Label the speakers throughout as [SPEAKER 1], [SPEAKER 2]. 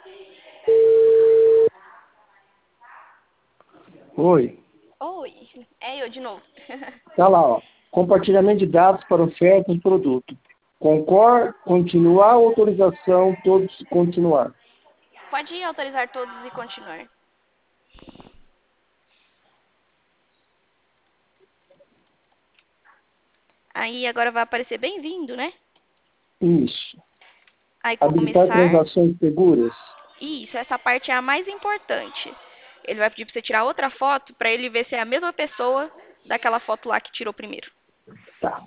[SPEAKER 1] Oi.
[SPEAKER 2] Oi, é eu de novo.
[SPEAKER 1] Tá lá, ó. Compartilhamento de dados para oferta de produto. Concordo, continuar, autorização, todos continuar.
[SPEAKER 2] Pode ir autorizar todos e continuar. Aí agora vai aparecer bem-vindo, né?
[SPEAKER 1] Isso.
[SPEAKER 2] Aí
[SPEAKER 1] Habilitar
[SPEAKER 2] começar.
[SPEAKER 1] transações seguras.
[SPEAKER 2] Isso, essa parte é a mais importante. Ele vai pedir pra você tirar outra foto pra ele ver se é a mesma pessoa daquela foto lá que tirou primeiro.
[SPEAKER 1] Tá.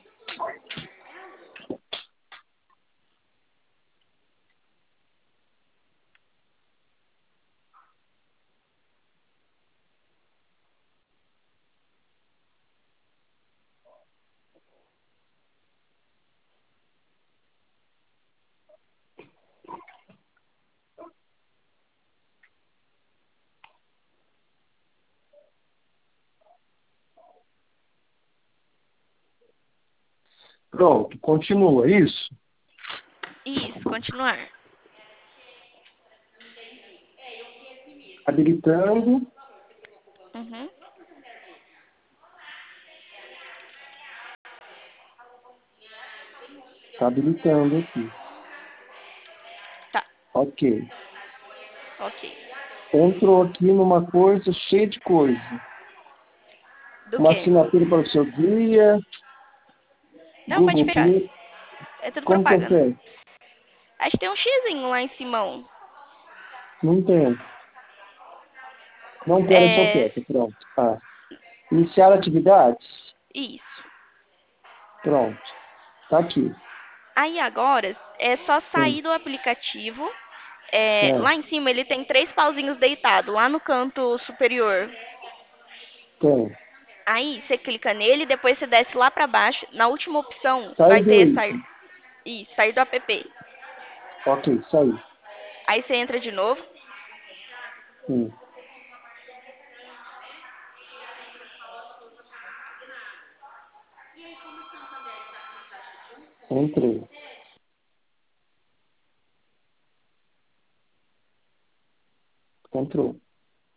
[SPEAKER 1] Pronto, continua, isso?
[SPEAKER 2] Isso, continuar.
[SPEAKER 1] Habilitando.
[SPEAKER 2] Uhum.
[SPEAKER 1] Tá habilitando aqui.
[SPEAKER 2] Tá,
[SPEAKER 1] Ok.
[SPEAKER 2] ok.
[SPEAKER 1] Entrou aqui numa coisa cheia de coisa.
[SPEAKER 2] Do
[SPEAKER 1] Uma
[SPEAKER 2] quê?
[SPEAKER 1] assinatura para o seu guia,
[SPEAKER 2] Não, pode
[SPEAKER 1] Google
[SPEAKER 2] fechar.
[SPEAKER 1] Plus.
[SPEAKER 2] É tudo
[SPEAKER 1] Como que eu
[SPEAKER 2] propaganda.
[SPEAKER 1] fecho?
[SPEAKER 2] Acho que tem um xizinho lá em cima.
[SPEAKER 1] Não tem. Não quero essa
[SPEAKER 2] É.
[SPEAKER 1] oferta. Pronto. Ah. Iniciar atividades.
[SPEAKER 2] Isso.
[SPEAKER 1] Pronto. Tá aqui.
[SPEAKER 2] Aí agora é só
[SPEAKER 1] Sim.
[SPEAKER 2] sair do aplicativo.
[SPEAKER 1] É.
[SPEAKER 2] Lá em cima ele tem três pauzinhos deitados, lá no canto superior.
[SPEAKER 1] Tem.
[SPEAKER 2] Aí você clica nele, depois você desce lá pra baixo. Na última opção
[SPEAKER 1] Sai
[SPEAKER 2] vai
[SPEAKER 1] do
[SPEAKER 2] ter sair,
[SPEAKER 1] item.
[SPEAKER 2] isso, sair do app.
[SPEAKER 1] Ok, saiu.
[SPEAKER 2] Aí você entra de novo.
[SPEAKER 1] Sim. Entrei. Entrou.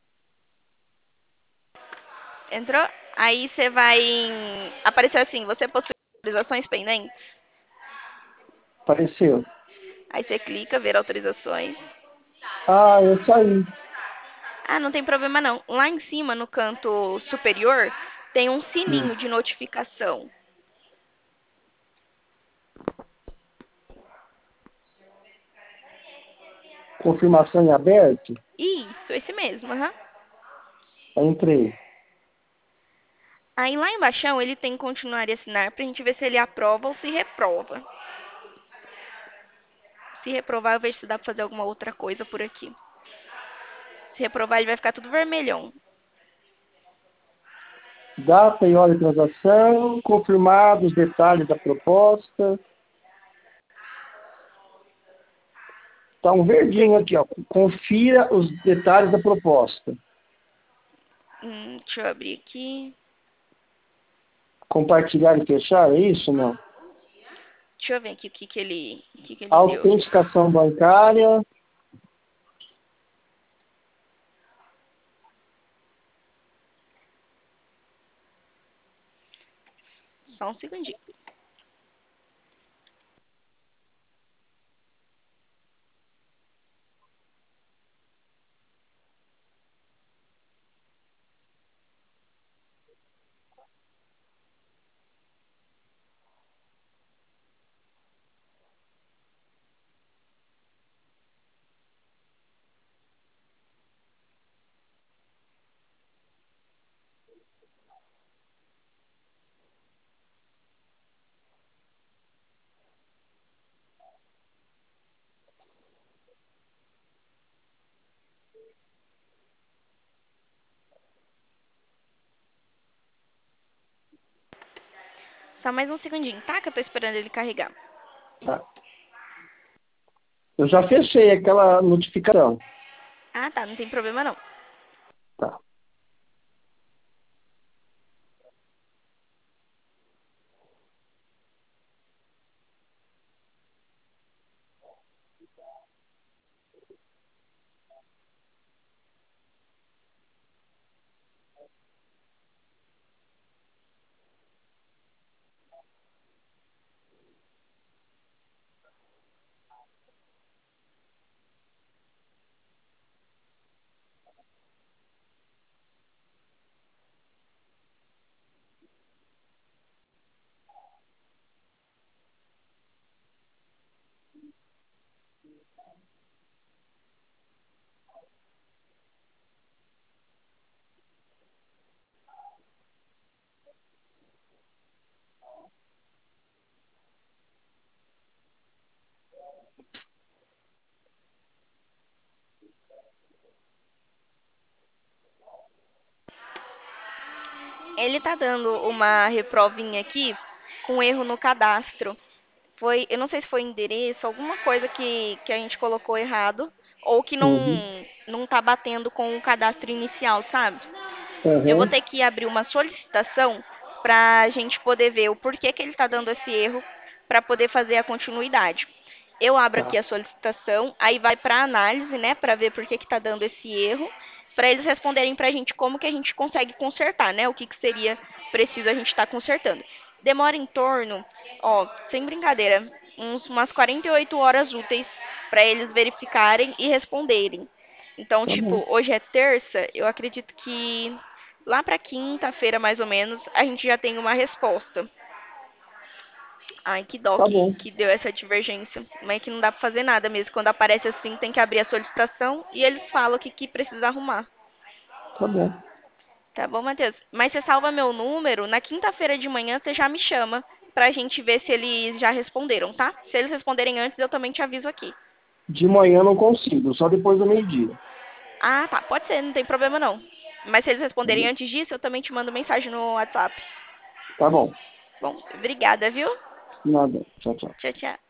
[SPEAKER 2] Entrou? Aí você vai em. Apareceu assim, você possui autorizações pendentes?
[SPEAKER 1] Apareceu.
[SPEAKER 2] Aí você clica, ver autorizações.
[SPEAKER 1] Ah, eu saí.
[SPEAKER 2] Ah, não tem problema não. Lá em cima, no canto superior, tem um
[SPEAKER 1] Sim.
[SPEAKER 2] sininho de notificação.
[SPEAKER 1] Confirmação em aberto.
[SPEAKER 2] Isso, esse mesmo, aham.
[SPEAKER 1] Entrei.
[SPEAKER 2] Aí lá embaixo ele tem continuar e assinar pra gente ver se ele aprova ou se reprova. Se reprovar, eu vejo se dá pra fazer alguma outra coisa por aqui. Se reprovar, ele vai ficar tudo vermelhão.
[SPEAKER 1] Data e hora de transação. Confirmados os detalhes da proposta. Tá um verdinho aqui, ó. Confira os detalhes da proposta.
[SPEAKER 2] Deixa eu abrir aqui.
[SPEAKER 1] Compartilhar e fechar, é isso, não?
[SPEAKER 2] Deixa eu ver aqui o que ele deu.
[SPEAKER 1] Autenticação bancária.
[SPEAKER 2] Só um segundinho. Só mais um segundinho, tá? Que eu tô esperando ele carregar.
[SPEAKER 1] Tá. Eu já fechei aquela notificação.
[SPEAKER 2] Ah, tá. Não tem problema não.
[SPEAKER 1] Tá.
[SPEAKER 2] Ele tá dando uma reprovinha aqui com erro no cadastro. Foi, eu não sei se foi endereço, alguma coisa que a gente colocou errado, ou que
[SPEAKER 1] Uhum.
[SPEAKER 2] não tá batendo com o cadastro inicial, sabe? Eu vou
[SPEAKER 1] Aham.
[SPEAKER 2] ter que abrir uma solicitação para a gente poder ver o porquê que ele está dando esse erro, para poder fazer a continuidade. Eu abro
[SPEAKER 1] Tá.
[SPEAKER 2] aqui a solicitação, aí vai para análise, né, para ver por que está dando esse erro, para eles responderem para a gente como que a gente consegue consertar, né, o que, que seria preciso a gente estar consertando. Demora em torno, ó, sem brincadeira, umas 48 horas úteis para eles verificarem e responderem. Então,
[SPEAKER 1] Tá bom.
[SPEAKER 2] tipo, hoje é terça, eu acredito que lá pra quinta-feira, mais ou menos, a gente já tem uma resposta. Ai, que dó
[SPEAKER 1] Tá bom.
[SPEAKER 2] que deu essa divergência. Mas é que não dá pra fazer nada mesmo. Quando aparece assim, tem que abrir a solicitação e eles falam o que, que precisa arrumar.
[SPEAKER 1] Tá bom.
[SPEAKER 2] Tá bom, Matheus? Mas você salva meu número, na quinta-feira de manhã você já me chama pra gente ver se eles já responderam, tá? Se eles responderem antes, eu também te aviso aqui.
[SPEAKER 1] De manhã não consigo, só depois do meio-dia.
[SPEAKER 2] Ah, tá, pode ser, não tem problema não. Mas se eles
[SPEAKER 1] Tá
[SPEAKER 2] responderem
[SPEAKER 1] bom.
[SPEAKER 2] antes disso, eu também te mando mensagem no WhatsApp.
[SPEAKER 1] Tá bom.
[SPEAKER 2] Bom, obrigada, viu?
[SPEAKER 1] Nada. Tchau, tchau.
[SPEAKER 2] Tchau, tchau.